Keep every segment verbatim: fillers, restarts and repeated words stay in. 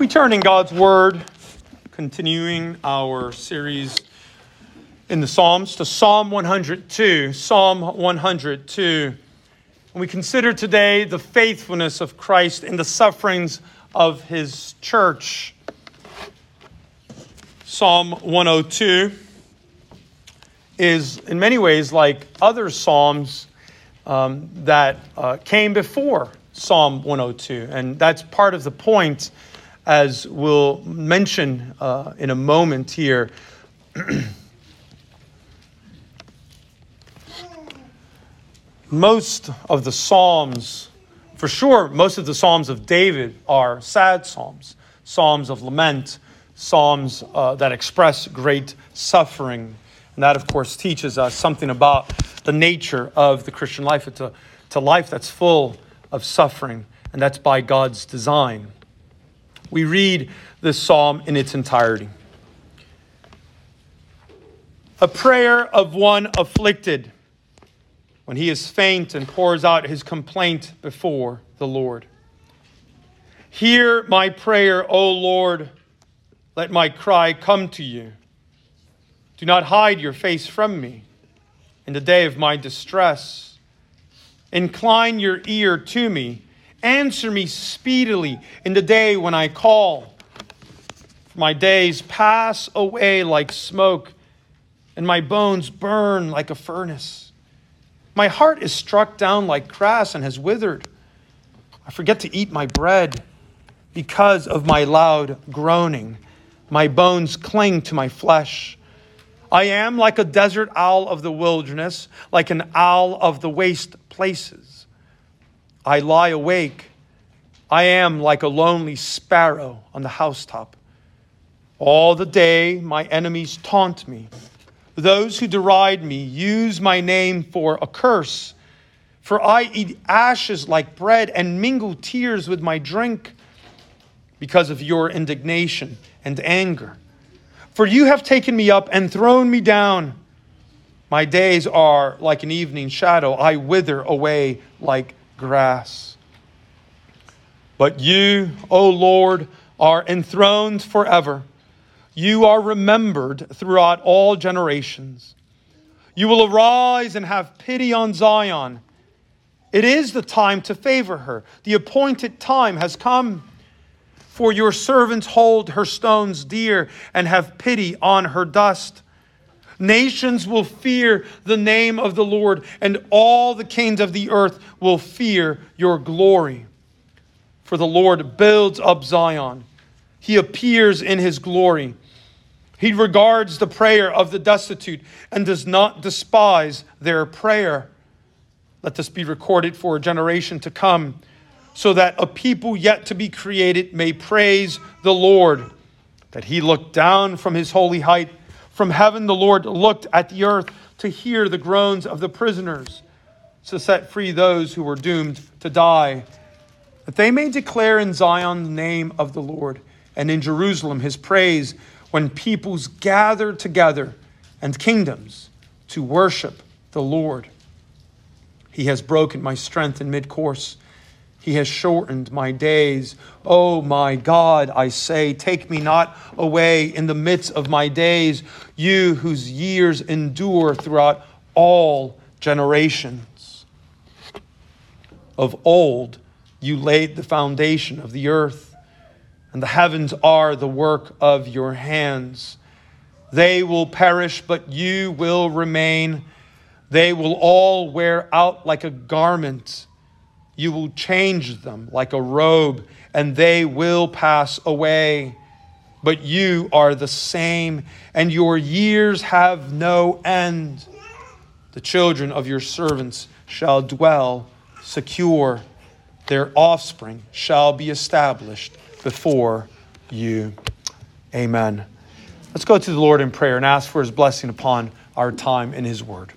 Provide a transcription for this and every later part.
We turn in God's Word, continuing our series in the Psalms, to Psalm one hundred two. Psalm one hundred two. And we consider today the faithfulness of Christ in the sufferings of His church. Psalm one oh two is in many ways like other Psalms um, that uh, came before Psalm one oh two. And that's part of the point, as we'll mention uh, in a moment here. Most of the Psalms, for sure, most of the Psalms of David are sad Psalms, Psalms of lament, Psalms uh, that express great suffering. And that, of course, teaches us something about the nature of the Christian life. It's a, it's a life that's full of suffering, and that's by God's design. We read this psalm in its entirety. A prayer of one afflicted, when he is faint and pours out his complaint before the Lord. Hear my prayer, O Lord. Let my cry come to you. Do not hide your face from me in the day of my distress. Incline your ear to me. Answer me speedily in the day when I call. For my days pass away like smoke, and my bones burn like a furnace. My heart is struck down like grass and has withered. I forget to eat my bread because of my loud groaning. My bones cling to my flesh. I am like a desert owl of the wilderness, like an owl of the waste places. I lie awake. I am like a lonely sparrow on the housetop. All the day my enemies taunt me. Those who deride me use my name for a curse. For I eat ashes like bread and mingle tears with my drink because of your indignation and anger. For you have taken me up and thrown me down. My days are like an evening shadow. I wither away like grass. But you, O Lord, are enthroned forever. You are remembered throughout all generations. You will arise and have pity on Zion. It is the time to favor her. The appointed time has come. For your servants hold her stones dear and have pity on her dust. Nations will fear the name of the Lord, and all the kings of the earth will fear your glory. For the Lord builds up Zion. He appears in his glory. He regards the prayer of the destitute and does not despise their prayer. Let this be recorded for a generation to come, so that a people yet to be created may praise the Lord, that he looked down from his holy height. From heaven the Lord looked at the earth to hear the groans of the prisoners, to set free those who were doomed to die, that they may declare in Zion the name of the Lord, and in Jerusalem his praise, when peoples gather together and kingdoms to worship the Lord. He has broken my strength in mid-course. He has shortened my days. Oh my God, I say, take me not away in the midst of my days, you whose years endure throughout all generations. Of old, you laid the foundation of the earth, and the heavens are the work of your hands. They will perish, but you will remain. They will all wear out like a garment. You will change them like a robe, and they will pass away. But you are the same, and your years have no end. The children of your servants shall dwell secure. Their offspring shall be established before you. Amen. Let's go to the Lord in prayer and ask for his blessing upon our time in his word.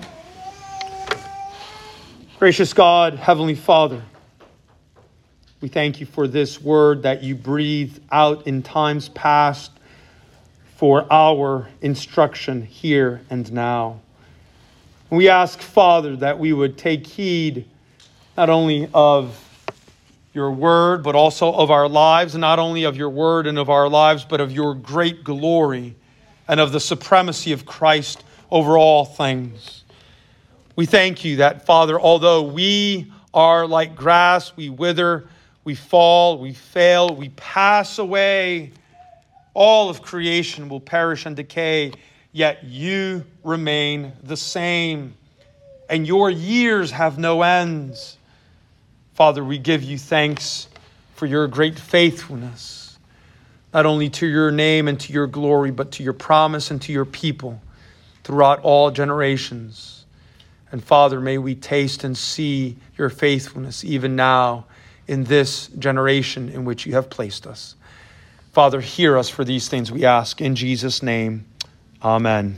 Gracious God, Heavenly Father, we thank you for this word that you breathed out in times past for our instruction here and now. We ask, Father, that we would take heed not only of your word, but also of our lives, and not only of your word and of our lives, but of your great glory and of the supremacy of Christ over all things. We thank you that, Father, although we are like grass, we wither, we fall, we fail, we pass away, all of creation will perish and decay, yet you remain the same, and your years have no ends. Father, we give you thanks for your great faithfulness, not only to your name and to your glory, but to your promise and to your people throughout all generations. And Father, may we taste and see your faithfulness even now in this generation in which you have placed us. Father, hear us for these things we ask in Jesus' name. Amen.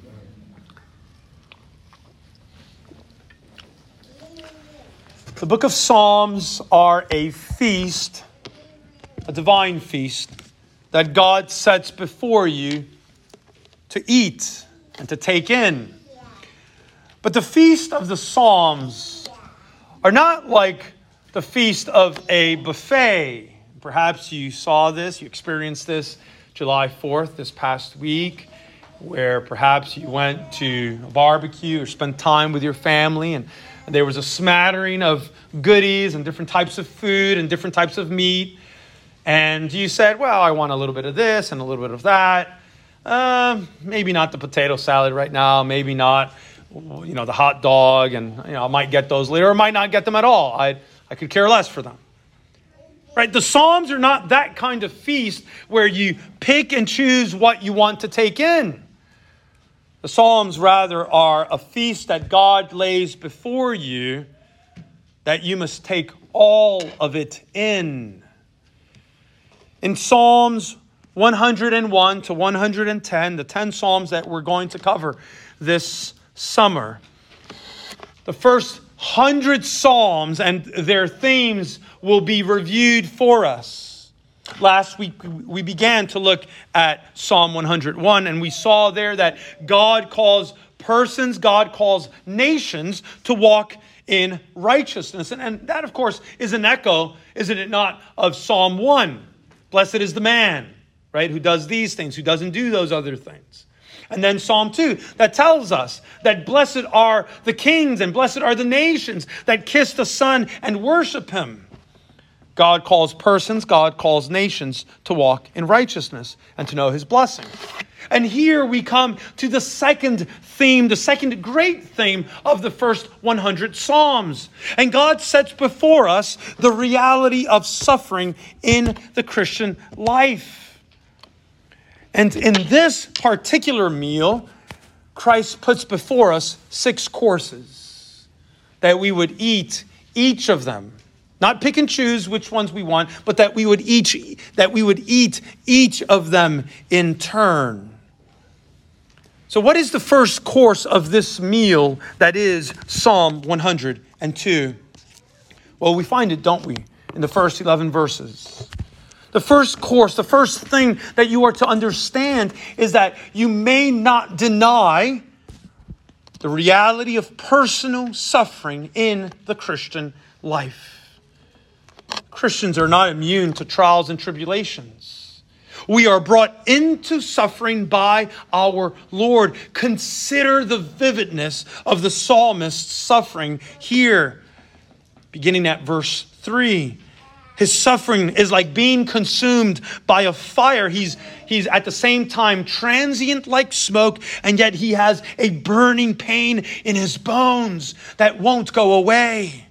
The book of Psalms are a feast, a divine feast that God sets before you to eat and to take in. But the feast of the Psalms are not like the feast of a buffet. Perhaps you saw this, you experienced this July fourth this past week, where perhaps you went to a barbecue or spent time with your family, and there was a smattering of goodies and different types of food and different types of meat. And you said, well, I want a little bit of this and a little bit of that. Uh, maybe not the potato salad right now. Maybe not, you know, the hot dog. And, you know, I might get those later or might not get them at all. I I could care less for them. Right? The Psalms are not that kind of feast where you pick and choose what you want to take in. The Psalms, rather, are a feast that God lays before you that you must take all of it in. In Psalms one hundred one to one hundred ten, the ten Psalms that we're going to cover this summer, the first hundred Psalms and their themes will be reviewed for us. Last week, we began to look at Psalm one hundred one, and we saw there that God calls persons, God calls nations to walk in righteousness. And, and that, of course, is an echo, isn't it not, of Psalm one. Blessed is the man, right, who does these things, who doesn't do those other things. And then Psalm two, that tells us that blessed are the kings and blessed are the nations that kiss the Son and worship him. God calls persons, God calls nations to walk in righteousness and to know his blessing. And here we come to the second theme, the second great theme of the first one hundred Psalms. And God sets before us the reality of suffering in the Christian life. And in this particular meal, Christ puts before us six courses that we would eat each of them. Not pick and choose which ones we want, but that we would each that we would eat each of them in turn. So what is the first course of this meal that is Psalm one hundred two? Well, we find it, don't we, in the first eleven verses. The first course, the first thing that you are to understand is that you may not deny the reality of personal suffering in the Christian life. Christians are not immune to trials and tribulations. We are brought into suffering by our Lord. Consider the vividness of the psalmist's suffering here, beginning at verse three. His suffering is like being consumed by a fire. He's, he's at the same time transient like smoke, and yet he has a burning pain in his bones that won't go away.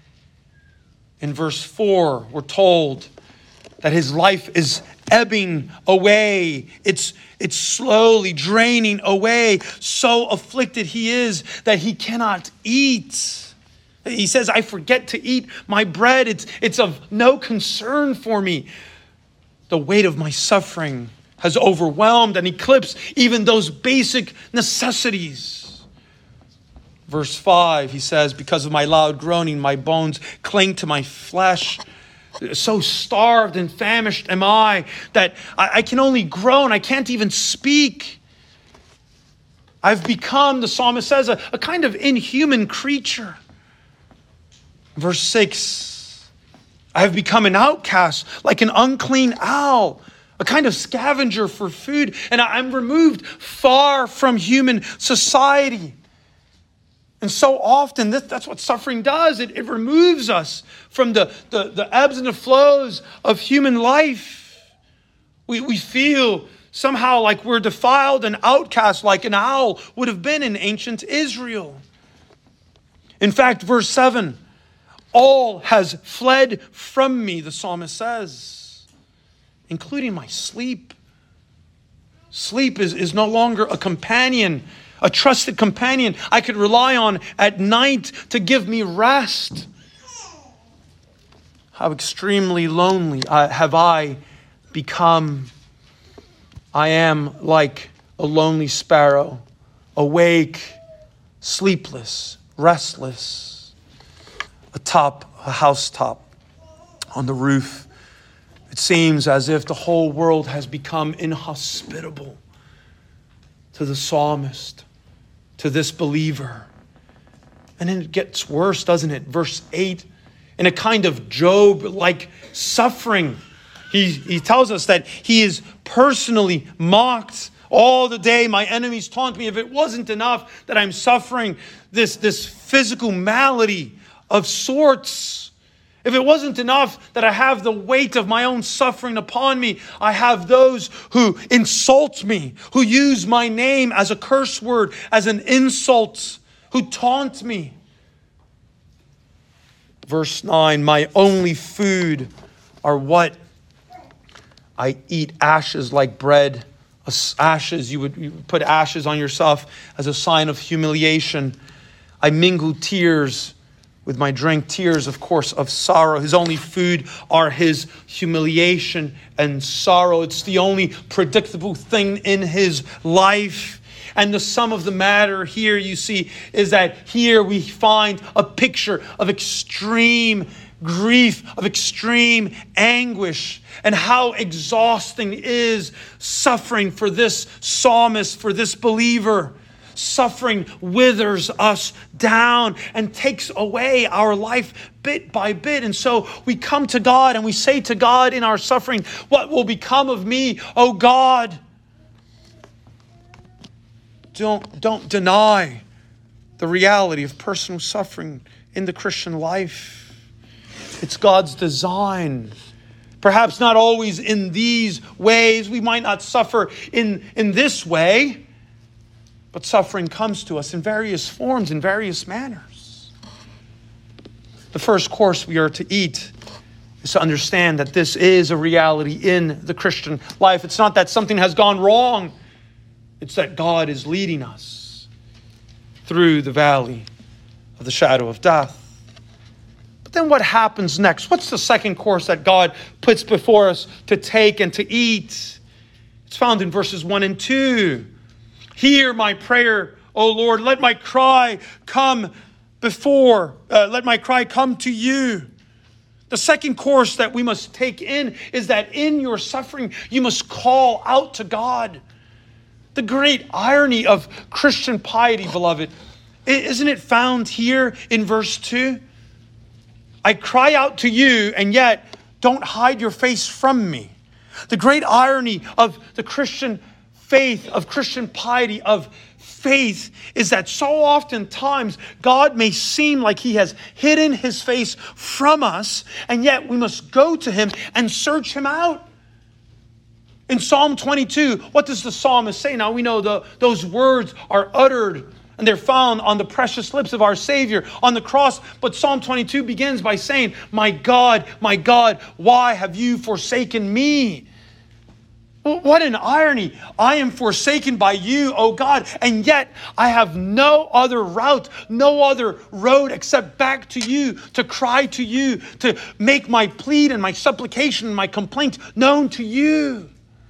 In verse four, we're told that his life is ebbing away. It's, it's slowly draining away. So afflicted he is that he cannot eat. He says, I forget to eat my bread. It's, it's of no concern for me. The weight of my suffering has overwhelmed and eclipsed even those basic necessities. Verse five, he says, because of my loud groaning, my bones cling to my flesh. So starved and famished am I that I, I can only groan. I can't even speak. I've become, the psalmist says, a, a kind of inhuman creature. Verse six, I have become an outcast, like an unclean owl, a kind of scavenger for food, and I'm removed far from human society. And so often, this, that's what suffering does. It, it removes us from the, the, the ebbs and the flows of human life. We, we feel somehow like we're defiled and outcast, like an owl would have been in ancient Israel. In fact, verse seven, all has fled from me, the psalmist says, including my sleep. Sleep is, is no longer a companion, a trusted companion I could rely on at night to give me rest. How extremely lonely have I become. I am like a lonely sparrow, awake, sleepless, restless, atop a housetop on the roof. It seems as if the whole world has become inhospitable to the psalmist, to this believer. And then it gets worse, doesn't it? Verse eight, in a kind of Job-like suffering, he, he tells us that he is personally mocked. All the day my enemies taunt me. If it wasn't enough that I'm suffering this, this physical malady of sorts, if it wasn't enough that I have the weight of my own suffering upon me, I have those who insult me, who use my name as a curse word, as an insult, who taunt me. Verse nine, my only food are what? I eat ashes like bread. Ashes, you would, you would put ashes on yourself as a sign of humiliation. I mingle tears with my drink, tears, of course, of sorrow. His only food are his humiliation and sorrow. It's the only predictable thing in his life. And the sum of the matter here, you see, is that here we find a picture of extreme grief, of extreme anguish, and how exhausting is suffering for this psalmist, for this believer. Suffering withers us down and takes away our life bit by bit. And so we come to God and we say to God in our suffering, what will become of me, oh God? Don't, don't deny the reality of personal suffering in the Christian life. It's God's design. Perhaps not always in these ways. We might not suffer in, in this way. But suffering comes to us in various forms, in various manners. The first course we are to eat is to understand that this is a reality in the Christian life. It's not that something has gone wrong. It's that God is leading us through the valley of the shadow of death. But then what happens next? What's the second course that God puts before us to take and to eat? It's found in verses one and two. Hear my prayer, O Lord. Let my cry come before, uh, let my cry come to you. The second course that we must take in is that in your suffering, you must call out to God. The great irony of Christian piety, beloved, isn't it found here in verse two? I cry out to you, and yet don't hide your face from me. The great irony of the Christian faith, of Christian piety, of faith, is that so oftentimes God may seem like he has hidden his face from us, and yet we must go to him and search him out. In Psalm twenty-two, what does the psalmist say? Now we know the, those words are uttered and they're found on the precious lips of our Savior on the cross. But Psalm twenty-two begins by saying, my God, my God, why have you forsaken me? What an irony. I am forsaken by you, O God, and yet I have no other route, no other road except back to you, to cry to you, to make my plea and my supplication and my complaint known to you.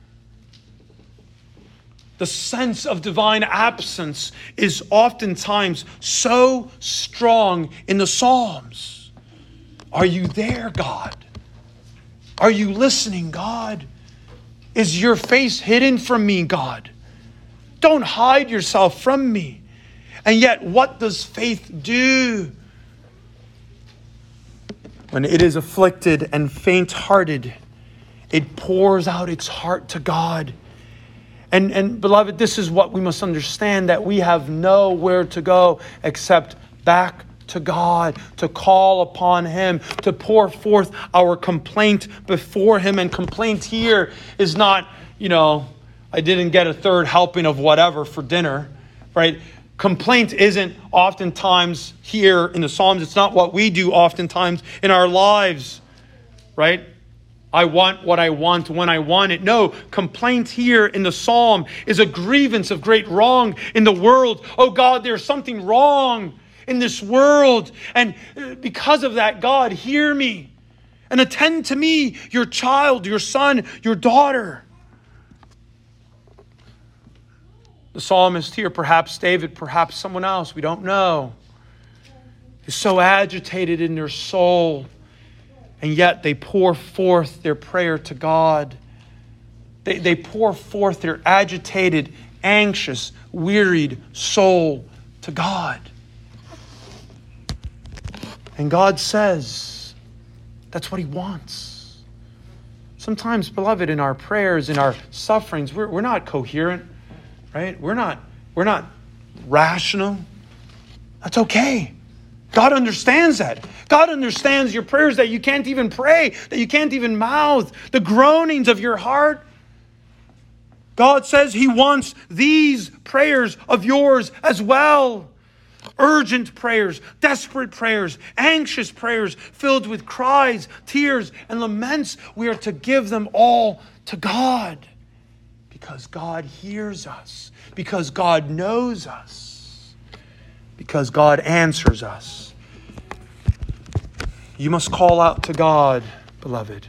The sense of divine absence is oftentimes so strong in the Psalms. Are you there, God? Are you listening, God? Is your face hidden from me, God? Don't hide yourself from me. And yet, what does faith do? when it is afflicted and faint-hearted, it pours out its heart to God. And, and beloved, this is what we must understand, that we have nowhere to go except back to God, to call upon Him, to pour forth our complaint before Him. And complaint here is not, you know, I didn't get a third helping of whatever for dinner, right? Complaint isn't oftentimes here in the Psalms. It's not what we do oftentimes in our lives, right? I want what I want when I want it. No, complaint here in the Psalm is a grievance of great wrong in the world. Oh God, there's something wrong in this world. And because of that, God, hear me and attend to me, your child, your son, your daughter. The psalmist here, perhaps David, perhaps someone else, we don't know, is so agitated in their soul. And yet they pour forth their prayer to God. They, they pour forth their agitated, anxious, wearied soul to God. And God says that's what He wants. Sometimes, beloved, in our prayers, in our sufferings, we're, we're not coherent, right? We're not, we're not rational. That's okay. God understands that. God understands your prayers that you can't even pray, that you can't even mouth, the groanings of your heart. God says He wants these prayers of yours as well. Urgent prayers, desperate prayers, anxious prayers filled with cries, tears, and laments. We are to give them all to God because God hears us, because God knows us, because God answers us. You must call out to God, beloved.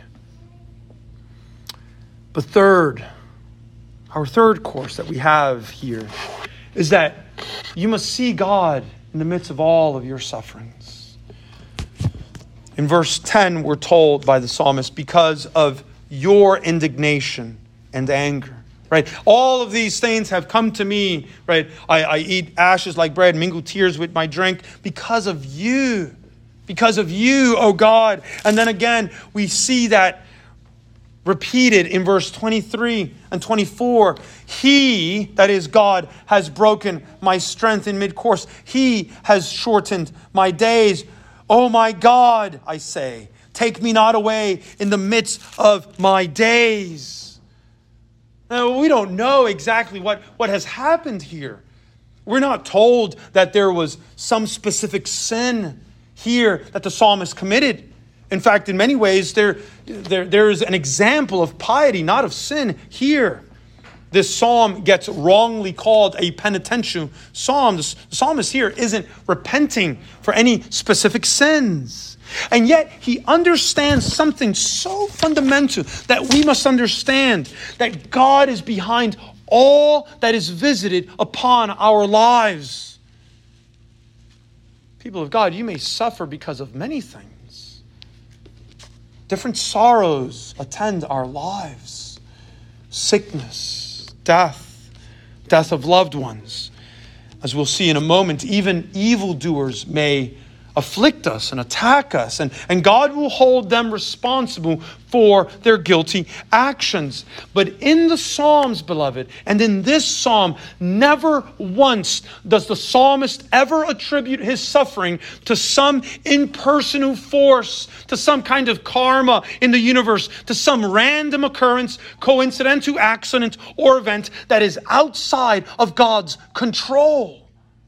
But third, our third course that we have here is that you must see God in the midst of all of your sufferings. In verse ten, we're told by the psalmist, because of your indignation and anger. Right? All of these things have come to me. Right? I, I eat ashes like bread, mingle tears with my drink because of you. Because of you, O God. And then again, we see that repeated in verse twenty-three and twenty-four. He, that is God, has broken my strength in mid-course. He has shortened my days. Oh my God, I say, take me not away in the midst of my days. Now, we don't know exactly what, what has happened here. We're not told that there was some specific sin here that the psalmist committed. In fact, in many ways, there, there, there is an example of piety, not of sin here. This psalm gets wrongly called a penitential psalm. The psalmist here isn't repenting for any specific sins. And yet he understands something so fundamental that we must understand, that God is behind all that is visited upon our lives. People of God, you may suffer because of many things. Different sorrows attend our lives. Sickness, death, death of loved ones. As we'll see in a moment, even evildoers may afflict us and attack us, and, and God will hold them responsible for their guilty actions. But in the Psalms, beloved, and in this psalm, never once does the psalmist ever attribute his suffering to some impersonal force, to some kind of karma in the universe, to some random occurrence, coincidental accident, or event that is outside of God's control.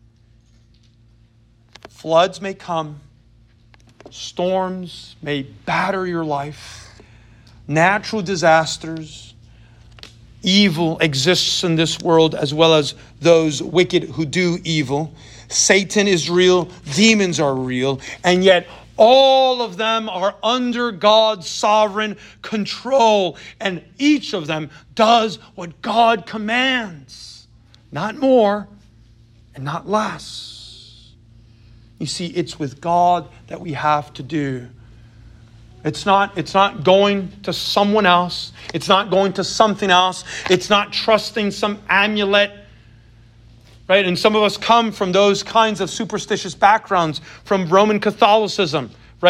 Floods may come, storms may batter your life, natural disasters, evil exists in this world as well as those wicked who do evil. Satan is real, demons are real, and yet all of them are under God's sovereign control, and each of them does what God commands, not more and not less. You see, it's with God that we have to do. It's not, it's not going to someone else. It's not going to something else. It's not trusting some amulet. Right? And some of us come from those kinds of superstitious backgrounds, from Roman Catholicism. Right?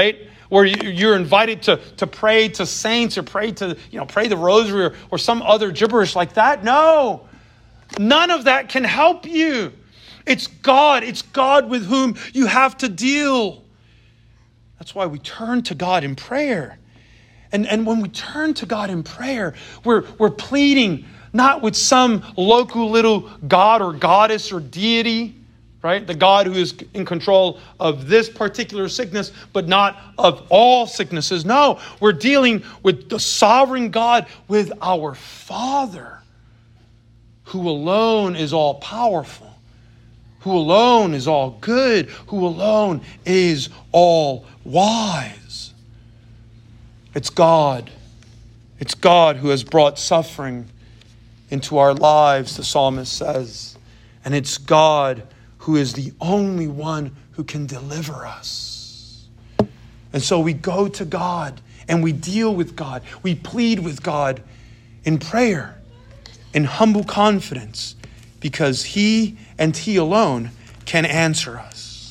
where you- you're invited to, to pray to saints or pray to, you know, pray the rosary or, or some other gibberish like that. No, none of that can help you. It's God. It's God with whom you have to deal. That's why we turn to God in prayer. And, and when we turn to God in prayer, we're, we're pleading not with some local little god or goddess or deity, right? The God who is in control of this particular sickness, but not of all sicknesses. No, we're dealing with the sovereign God, with our Father, who alone is all powerful, who alone is all good, who alone is all wise. It's God. It's God who has brought suffering into our lives, the psalmist says. And it's God who is the only one who can deliver us. And so we go to God and we deal with God. We plead with God in prayer, in humble confidence, because He and He alone can answer us.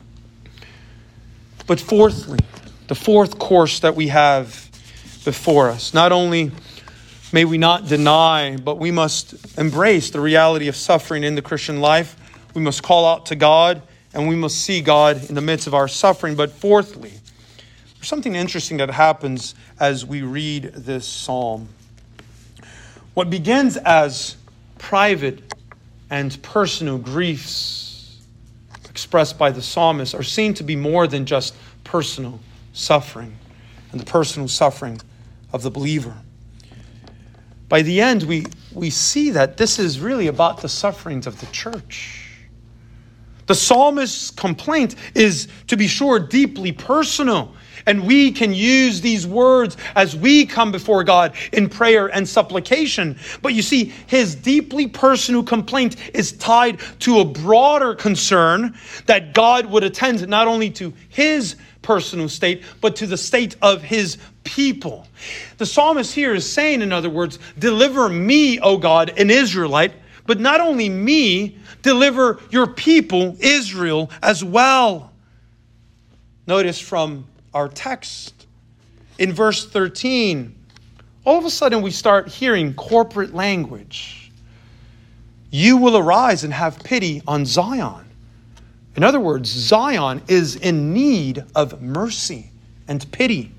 But fourthly, the fourth course that we have before us, not only may we not deny, but we must embrace the reality of suffering in the Christian life. We must call out to God, and we must see God in the midst of our suffering. But fourthly, there's something interesting that happens as we read this psalm. What begins as private and personal griefs expressed by the psalmist are seen to be more than just personal suffering and the personal suffering of the believer. By the end, we, we see that this is really about the sufferings of the church. The psalmist's complaint is, to be sure, deeply personal. And we can use these words as we come before God in prayer and supplication. But you see, his deeply personal complaint is tied to a broader concern that God would attend not only to his personal state, but to the state of his people. The psalmist here is saying, in other words, deliver me, O God, an Israelite, but not only me, deliver your people, Israel, as well. Notice from our text, in verse thirteen, all of a sudden we start hearing corporate language. You will arise and have pity on Zion. In other words, Zion is in need of mercy and pity.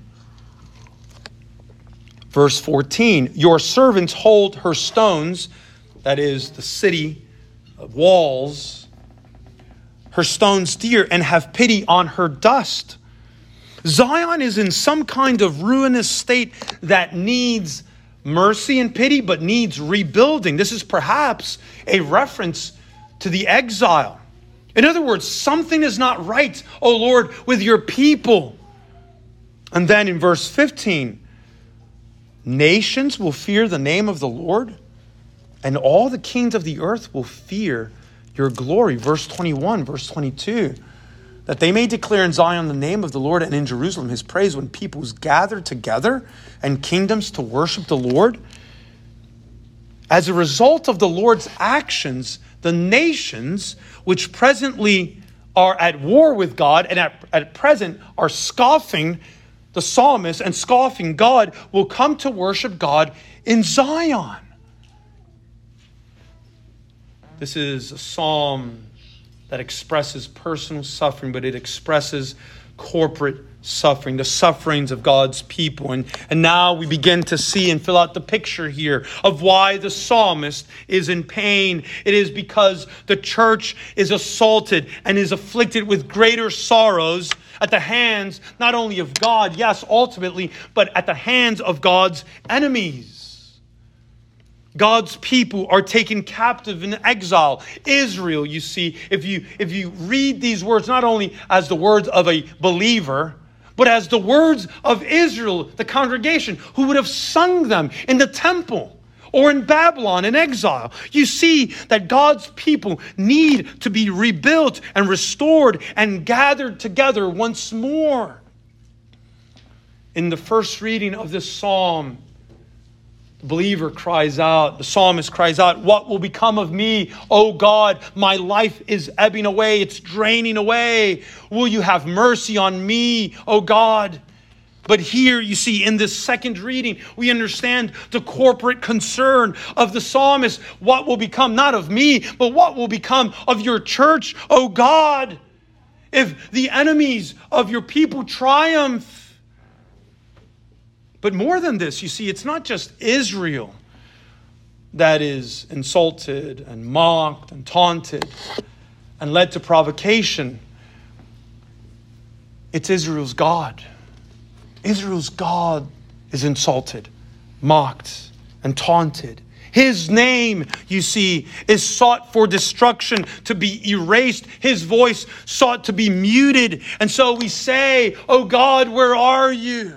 Verse fourteen, your servants hold her stones, that is the city walls, her stones dear, and have pity on her dust. Zion is in some kind of ruinous state that needs mercy and pity, but needs rebuilding. This is perhaps a reference to the exile. In other words, something is not right, O Lord, with your people. And then in verse fifteen, nations will fear the name of the Lord, and all the kings of the earth will fear your glory. Verse twenty-one, verse twenty-two, that they may declare in Zion the name of the Lord, and in Jerusalem his praise, when peoples gather together and kingdoms to worship the Lord. As a result of the Lord's actions, the nations which presently are at war with God and at, at present are scoffing the psalmist and scoffing God will come to worship God in Zion. This is a psalm that expresses personal suffering, but it expresses corporate suffering, the sufferings of God's people. And, and now we begin to see and fill out the picture here of why the psalmist is in pain. It is because the church is assaulted and is afflicted with greater sorrows at the hands not only of God, yes, ultimately, but at the hands of God's enemies. God's people are taken captive in exile. Israel, you see, if you if you read these words not only as the words of a believer, but as the words of Israel, the congregation, who would have sung them in the temple or in Babylon in exile. You see that God's people need to be rebuilt and restored and gathered together once more. In the first reading of this psalm, The believer cries out, the psalmist cries out, what will become of me? O God, my life is ebbing away, it's draining away. Will you have mercy on me, O God? But here you see in this second reading, we understand the corporate concern of the psalmist. What will become not of me, but what will become of your church, O God? If the enemies of your people triumph. But more than this, you see, it's not just Israel that is insulted and mocked and taunted and led to provocation. It's Israel's God. Israel's God is insulted, mocked, and taunted. His name, you see, is sought for destruction, to be erased. His voice sought to be muted. And so we say, oh God, where are you?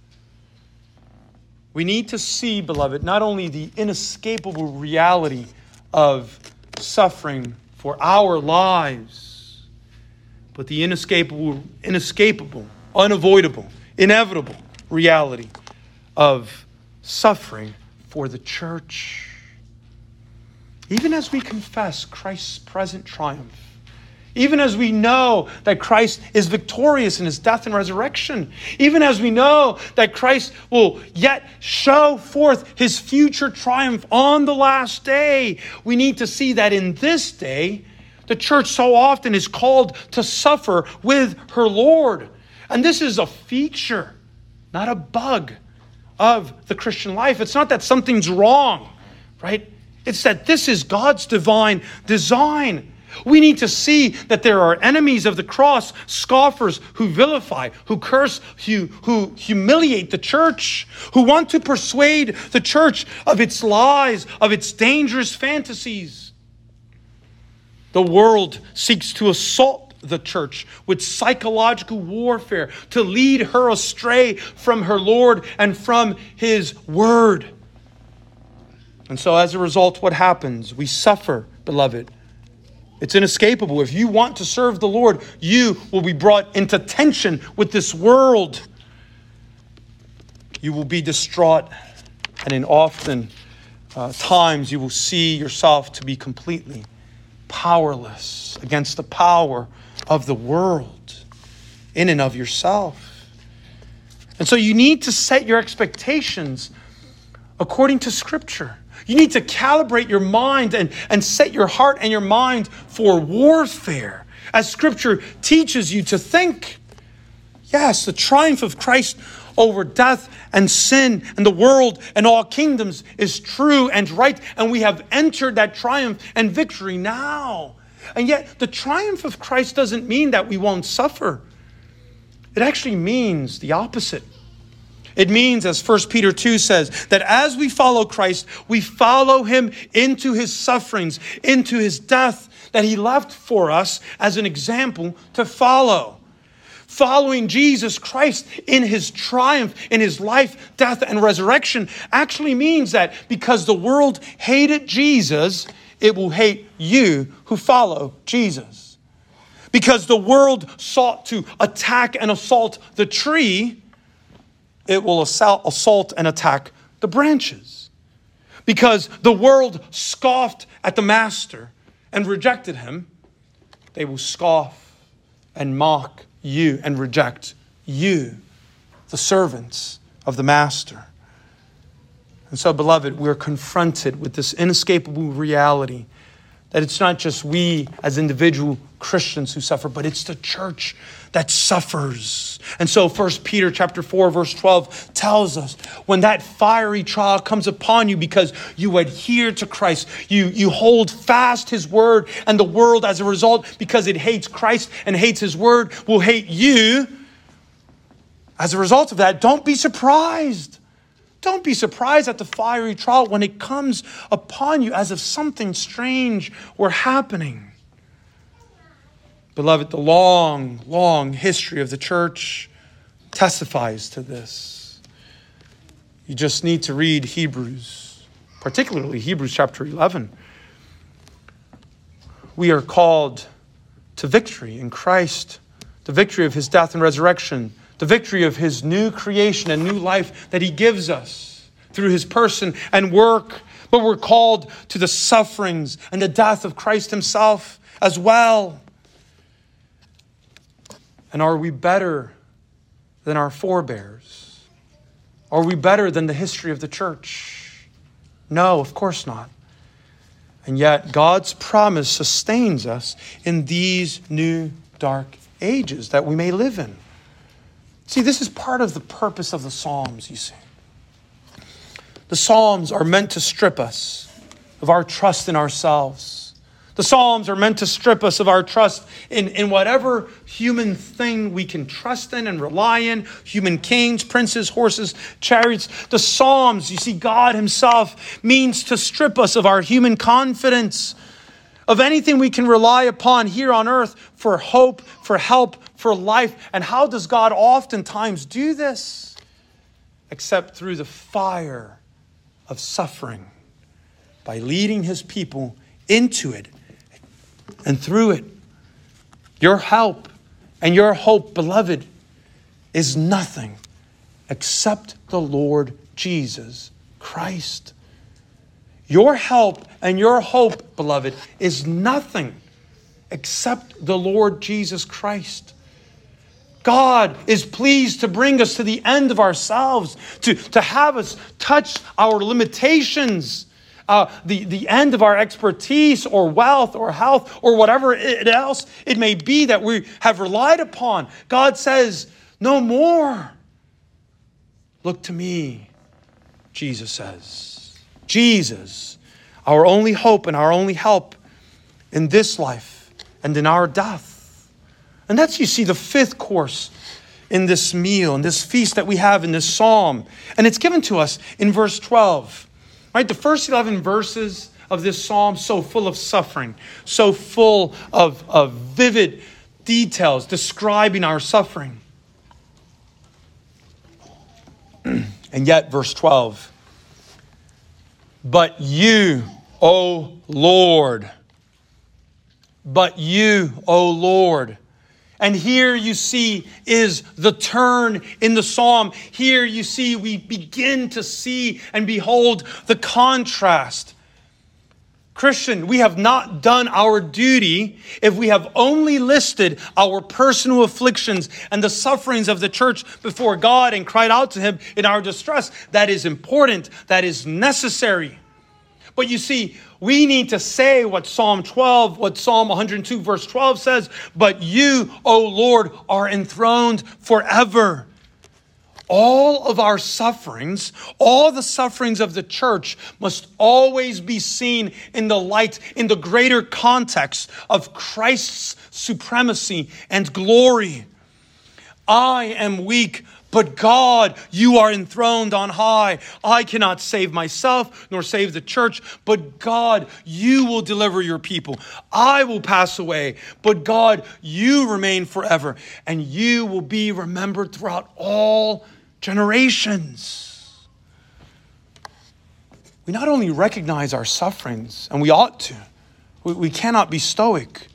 We need to see, beloved, not only the inescapable reality of suffering for our lives, but the inescapable, inescapable, unavoidable, inevitable reality of suffering for the church. Even as we confess Christ's present triumph, even as we know that Christ is victorious in his death and resurrection, even as we know that Christ will yet show forth his future triumph on the last day, we need to see that in this day, the church so often is called to suffer with her Lord. And this is a feature, not a bug, of the Christian life. It's not that something's wrong, right? It's that this is God's divine design. We need to see that there are enemies of the cross, scoffers who vilify, who curse, who, who humiliate the church, who want to persuade the church of its lies, of its dangerous fantasies. The world seeks to assault the church with psychological warfare to lead her astray from her Lord and from his word. And so as a result, what happens? We suffer, beloved. It's inescapable. If you want to serve the Lord, you will be brought into tension with this world. You will be distraught, and in often uh, times you will see yourself to be completely powerless against the power of the world in and of yourself. And so you need to set your expectations according to Scripture. You need to calibrate your mind and, and set your heart and your mind for warfare, as Scripture teaches you to think. Yes, the triumph of Christ over death and sin and the world and all kingdoms is true and right, and we have entered that triumph and victory now. And yet, the triumph of Christ doesn't mean that we won't suffer. It actually means the opposite. It means, as First Peter two says, that as we follow Christ, we follow him into his sufferings, into his death that he left for us as an example to follow. Following Jesus Christ in his triumph, in his life, death, and resurrection actually means that because the world hated Jesus, it will hate you who follow Jesus. Because the world sought to attack and assault the tree, it will assault and attack the branches. Because the world scoffed at the master and rejected him, they will scoff and mock you and reject you, the servants of the master. And so, beloved, we're confronted with this inescapable reality that it's not just we as individual Christians who suffer, but it's the church that suffers. And so First Peter chapter four, verse twelve tells us when that fiery trial comes upon you because you adhere to Christ, you, you hold fast his word, and the world as a result, because it hates Christ and hates his word, will hate you. As a result of that, don't be surprised. Don't be surprised at the fiery trial when it comes upon you as if something strange were happening. Beloved, the long, long history of the church testifies to this. You just need to read Hebrews, particularly Hebrews chapter eleven. We are called to victory in Christ, the victory of his death and resurrection, the victory of his new creation and new life that he gives us through his person and work, but we're called to the sufferings and the death of Christ himself as well. And are we better than our forebears? Are we better than the history of the church? No, of course not. And yet God's promise sustains us in these new dark ages that we may live in. See, this is part of the purpose of the Psalms, you see. The Psalms are meant to strip us of our trust in ourselves. The Psalms are meant to strip us of our trust in, in whatever human thing we can trust in and rely in. Human kings, princes, horses, chariots. The Psalms, you see, God himself means to strip us of our human confidence, of anything we can rely upon here on earth for hope, for help, for life. And how does God oftentimes do this? Except through the fire of suffering, by leading his people into it and through it. Your help and your hope, beloved, is nothing except the Lord Jesus Christ. Your help and your hope, beloved, is nothing except the Lord Jesus Christ. God is pleased to bring us to the end of ourselves, to, to have us touch our limitations, uh, the, the end of our expertise or wealth or health or whatever it else it may be that we have relied upon. God says, no more. Look to me, Jesus says. Jesus, our only hope and our only help in this life and in our death. And that's, you see, the fifth course in this meal, in this feast that we have in this psalm. And it's given to us in verse twelve. Right? The first eleven verses of this psalm, so full of suffering, so full of, of vivid details describing our suffering. And yet, verse twelve, but you, O Lord, but you, O Lord. And here you see is the turn in the psalm. Here you see we begin to see and behold the contrast. Christian, we have not done our duty if we have only listed our personal afflictions and the sufferings of the church before God and cried out to him in our distress. That is important. That is necessary. But you see, we need to say what Psalm twelve, what Psalm one hundred two verse twelve says, but you, O Lord, are enthroned forever. All of our sufferings, all the sufferings of the church must always be seen in the light, in the greater context of Christ's supremacy and glory. I am weak, but God, you are enthroned on high. I cannot save myself nor save the church, but God, you will deliver your people. I will pass away, but God, you remain forever, and you will be remembered throughout all generations. We not only recognize our sufferings, and we ought to, we, we cannot be stoic,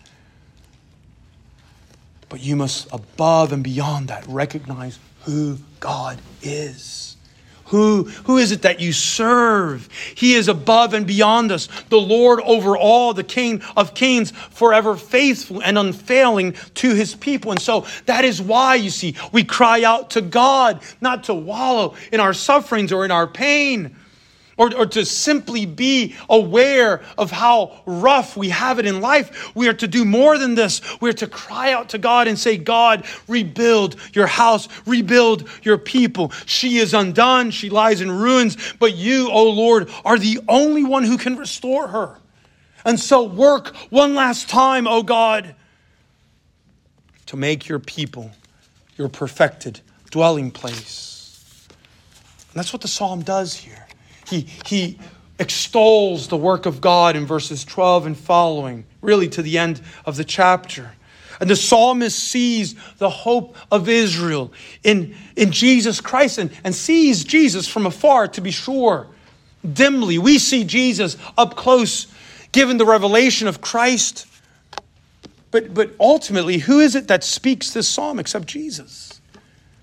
but you must, above and beyond that, recognize who God is. Who, who is it that you serve? He is above and beyond us, the Lord over all, the King of kings, forever faithful and unfailing to his people. And so that is why, you see, we cry out to God, not to wallow in our sufferings or in our pain, Or, or to simply be aware of how rough we have it in life. We are to do more than this. We are to cry out to God and say, God, rebuild your house, rebuild your people. She is undone, she lies in ruins, but you, O Lord, are the only one who can restore her. And so work one last time, O God, to make your people your perfected dwelling place. And that's what the psalm does here. He, he extols the work of God in verses twelve and following, really to the end of the chapter. And the psalmist sees the hope of Israel in, in Jesus Christ and, and sees Jesus from afar, to be sure. Dimly, we see Jesus up close, given the revelation of Christ. But, but ultimately, who is it that speaks this psalm except Jesus?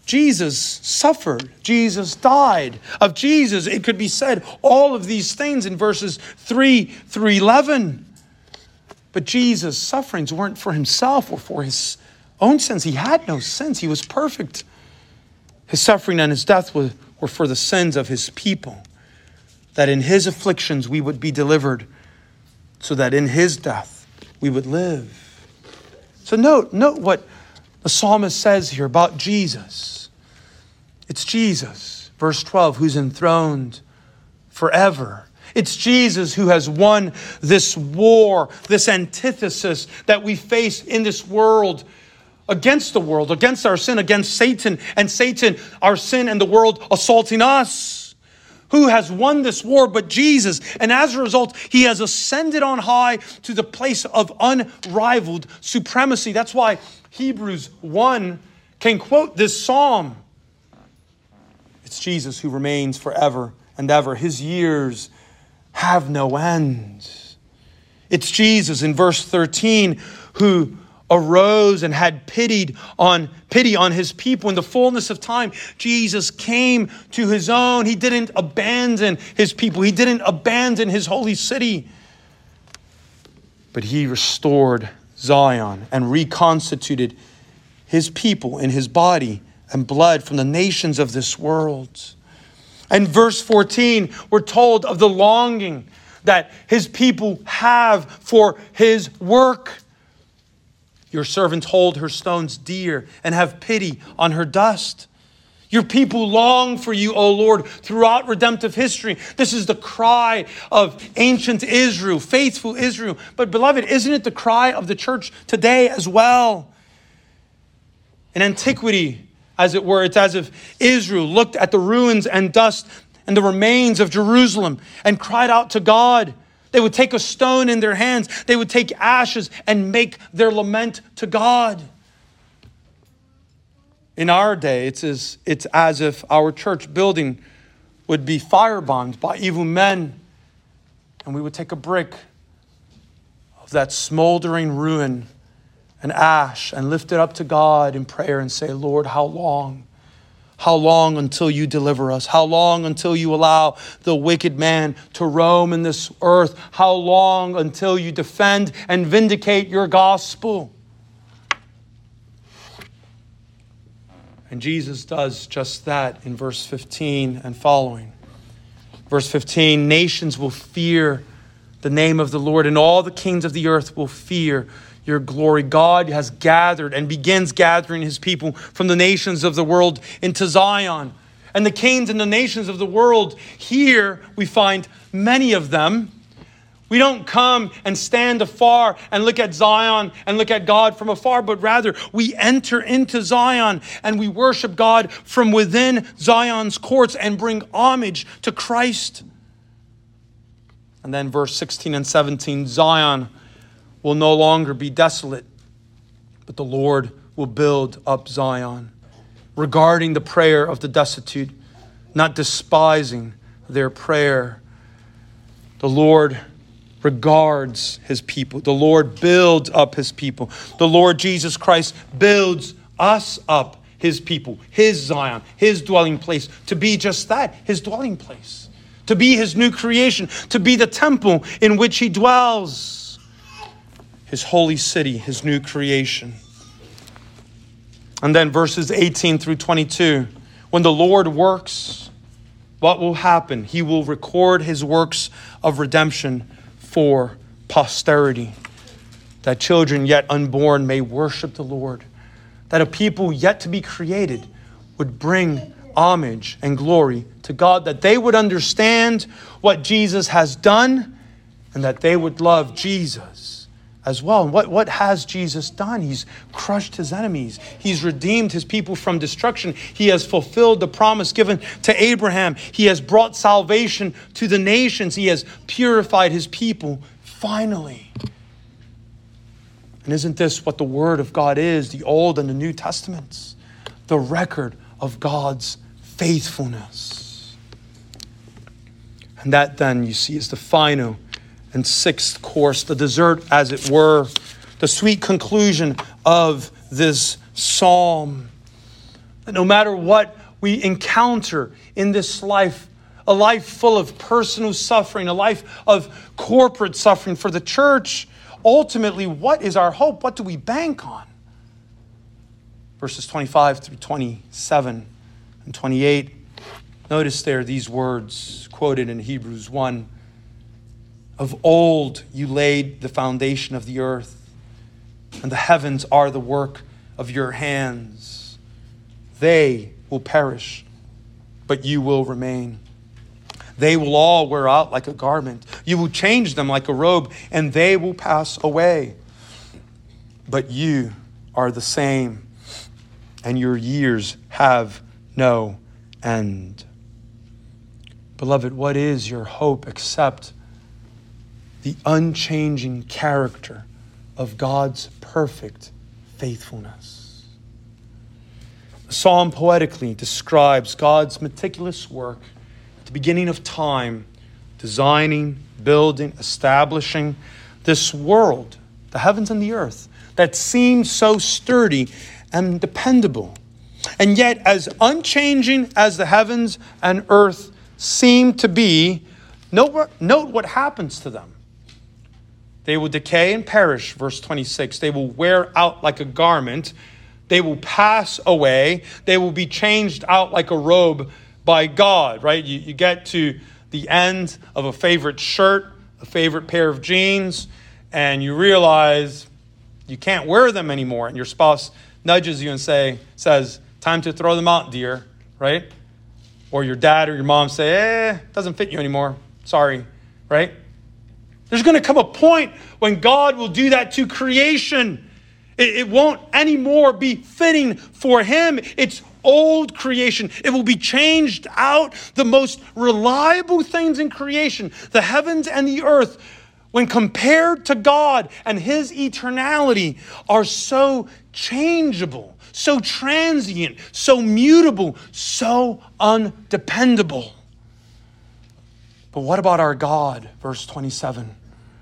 Jesus suffered. Jesus died. Of Jesus, it could be said all of these things in verses three through eleven. But Jesus' sufferings weren't for himself or for his own sins. He had no sins. He was perfect. His suffering and his death were, were for the sins of his people, that in his afflictions we would be delivered, so that in his death we would live. So note, note what the psalmist says here about Jesus. It's Jesus, verse twelve, who's enthroned forever. It's Jesus who has won this war, this antithesis that we face in this world, against the world, against our sin, against Satan, and Satan, our sin, and the world assaulting us. Who has won this war but Jesus? And as a result, he has ascended on high to the place of unrivaled supremacy. That's why Hebrews one can quote this psalm. It's Jesus who remains forever and ever. His years have no end. It's Jesus in verse thirteen who arose and had pitied on pity on his people in the fullness of time. Jesus came to his own. He didn't abandon his people. He didn't abandon his holy city. But he restored Zion and reconstituted his people in his body and blood from the nations of this world. And verse fourteen, we're told of the longing that his people have for his work. Your servants hold her stones dear and have pity on her dust. Your people long for you, O Lord, throughout redemptive history. This is the cry of ancient Israel, faithful Israel. But beloved, isn't it the cry of the church today as well? In antiquity, as it were, it's as if Israel looked at the ruins and dust and the remains of Jerusalem and cried out to God. They would take a stone in their hands. They would take ashes and make their lament to God. In our day, it's as, it's as if our church building would be firebombed by evil men. And we would take a brick of that smoldering ruin and ash and lift it up to God in prayer and say, Lord, how long? How long until you deliver us? How long until you allow the wicked man to roam in this earth? How long until you defend and vindicate your gospel? And Jesus does just that in verse fifteen and following. Verse fifteen, nations will fear the name of the Lord, and all the kings of the earth will fear your glory. God has gathered and begins gathering his people from the nations of the world into Zion. And the kings and the nations of the world, here we find many of them. We don't come and stand afar and look at Zion and look at God from afar, but rather we enter into Zion and we worship God from within Zion's courts and bring homage to Christ. And then verse sixteen and seventeen, Zion will no longer be desolate, but the Lord will build up Zion, regarding the prayer of the destitute, not despising their prayer. The Lord regards his people. The Lord builds up his people. The Lord Jesus Christ builds us up, his people, his Zion, his dwelling place, to be just that, his dwelling place, to be his new creation, to be the temple in which he dwells. His holy city, his new creation. And then verses eighteen through twenty-two. When the Lord works, what will happen? He will record his works of redemption for posterity, that children yet unborn may worship the Lord, that a people yet to be created would bring homage and glory to God, that they would understand what Jesus has done and that they would love Jesus as well. And what, what has Jesus done? He's crushed his enemies. He's redeemed his people from destruction. He has fulfilled the promise given to Abraham. He has brought salvation to the nations. He has purified his people finally. And isn't this what the Word of God is, the Old and the New Testaments? The record of God's faithfulness. And that then, you see, is the final and sixth course, the dessert, as it were, the sweet conclusion of this psalm. That no matter what we encounter in this life, a life full of personal suffering, a life of corporate suffering for the church, ultimately, what is our hope? What do we bank on? Verses twenty-five through twenty-seven and twenty-eight. Notice there these words quoted in Hebrews one. Of old you laid the foundation of the earth, and the heavens are the work of your hands. They will perish, but you will remain. They will all wear out like a garment. You will change them like a robe, and they will pass away. But you are the same, and your years have no end. Beloved, what is your hope except the unchanging character of God's perfect faithfulness? The psalm poetically describes God's meticulous work at the beginning of time, designing, building, establishing this world, the heavens and the earth, that seemed so sturdy and dependable. And yet, as unchanging as the heavens and earth seem to be, note, note what happens to them. They will decay and perish, verse twenty-six. They will wear out like a garment. They will pass away. They will be changed out like a robe by God, right? You, you get to the end of a favorite shirt, a favorite pair of jeans, and you realize you can't wear them anymore. And your spouse nudges you and say, says, time to throw them out, dear, right? Or your dad or your mom say, eh, doesn't fit you anymore. Sorry, right? There's going to come a point when God will do that to creation. It, it won't anymore be fitting for him. It's old creation. It will be changed out. The most reliable things in creation, the heavens and the earth, when compared to God and his eternality, are so changeable, so transient, so mutable, so undependable. But what about our God? Verse twenty-seven.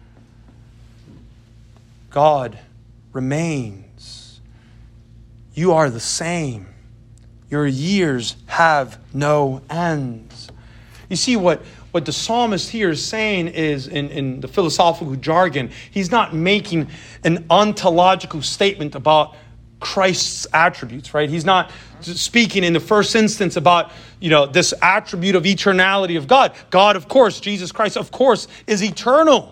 God remains. You are the same. Your years have no ends. You see, what, what the psalmist here is saying is, in, in the philosophical jargon, he's not making an ontological statement about Christ's attributes, right? He's not speaking in the first instance about, you know, this attribute of eternality of God. God, of course, Jesus Christ, of course, is eternal.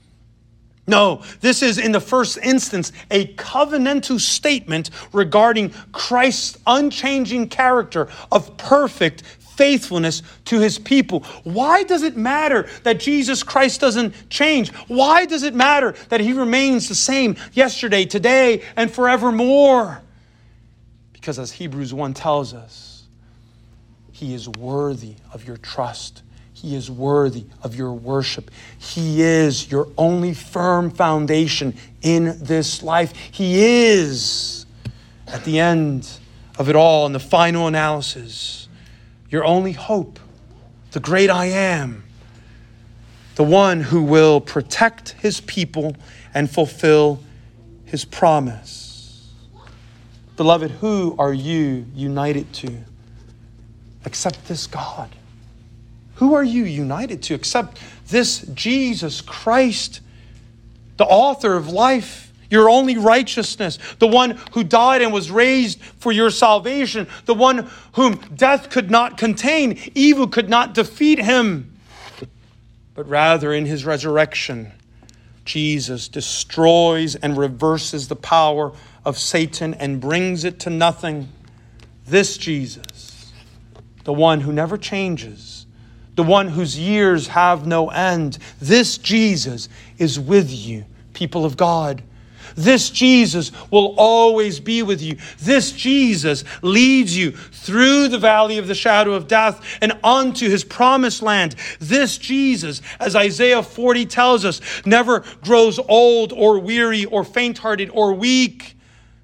No, this is in the first instance a covenantal statement regarding Christ's unchanging character of perfect faithfulness to his people. Why does it matter that Jesus Christ doesn't change? Why does it matter that he remains the same yesterday, today, and forevermore? Because as Hebrews one tells us, he is worthy of your trust. He is worthy of your worship. He is your only firm foundation in this life. He is, at the end of it all, in the final analysis, your only hope, the great I am, the one who will protect his people and fulfill his promise. Beloved, who are you united to except this God? Who are you united to except this Jesus Christ, the author of life, your only righteousness, the one who died and was raised for your salvation, the one whom death could not contain, evil could not defeat him, but rather in his resurrection, Jesus destroys and reverses the power of Satan and brings it to nothing. This Jesus, the one who never changes, the one whose years have no end. This Jesus is with you, people of God. This Jesus will always be with you. This Jesus leads you through the valley of the shadow of death and onto his promised land. This Jesus, as Isaiah forty tells us, never grows old or weary or faint-hearted or weak.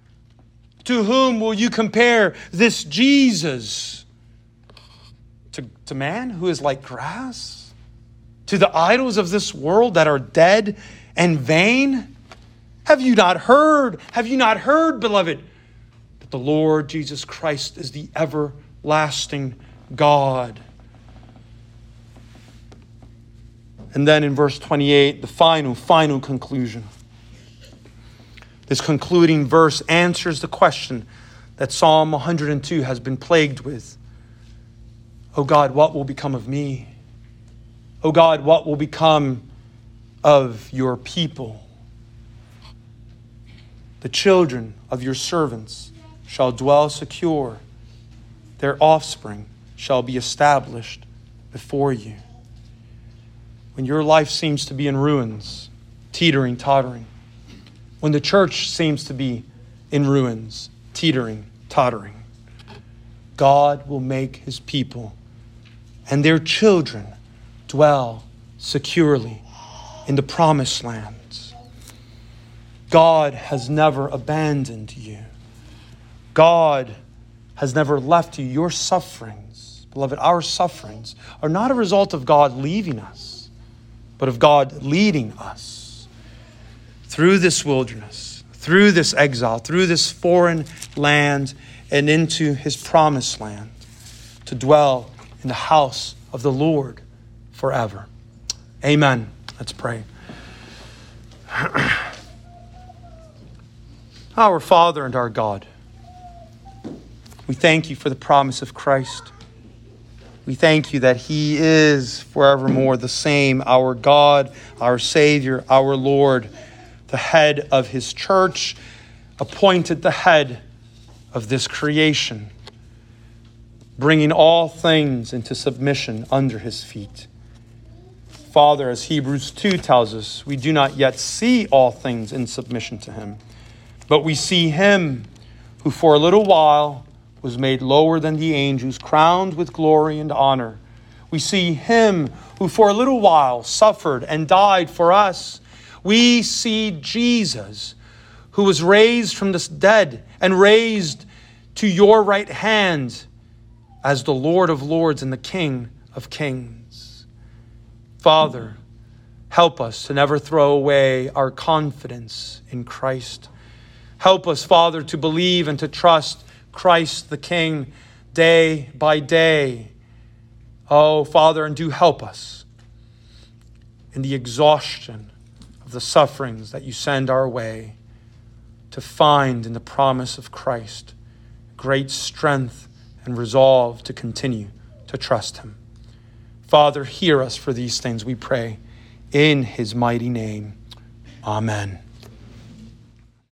To whom will you compare this Jesus? To, to man who is like grass? To the idols of this world that are dead and vain? Have you not heard? Have you not heard, beloved? The the Lord Jesus Christ is the everlasting God. And then in verse twenty-eight, the final, final conclusion. This concluding verse answers the question that Psalm one hundred two has been plagued with. Oh God, what will become of me? Oh God, what will become of your people? The children of your servants shall dwell secure. Their offspring shall be established before you. When your life seems to be in ruins, teetering, tottering. When the church seems to be in ruins, teetering, tottering. God will make his people and their children dwell securely in the promised land. God has never abandoned you. God has never left you. Your sufferings, beloved, our sufferings are not a result of God leaving us, but of God leading us through this wilderness, through this exile, through this foreign land, and into his promised land to dwell in the house of the Lord forever. Amen. Let's pray. Our Father and our God, we thank you for the promise of Christ. We thank you that he is forevermore the same, our God, our Savior, our Lord, the head of his church, appointed the head of this creation, bringing all things into submission under his feet. Father, as Hebrews two tells us, we do not yet see all things in submission to him, but we see him who for a little while was made lower than the angels, crowned with glory and honor. We see him who for a little while suffered and died for us. We see Jesus, who was raised from the dead and raised to your right hand as the Lord of lords and the King of kings. Father, help us to never throw away our confidence in Christ. Help us, Father, to believe and to trust Christ the King day by day. Oh, Father, and do help us in the exhaustion of the sufferings that you send our way to find in the promise of Christ great strength and resolve to continue to trust him. Father, hear us for these things, we pray, in his mighty name. Amen.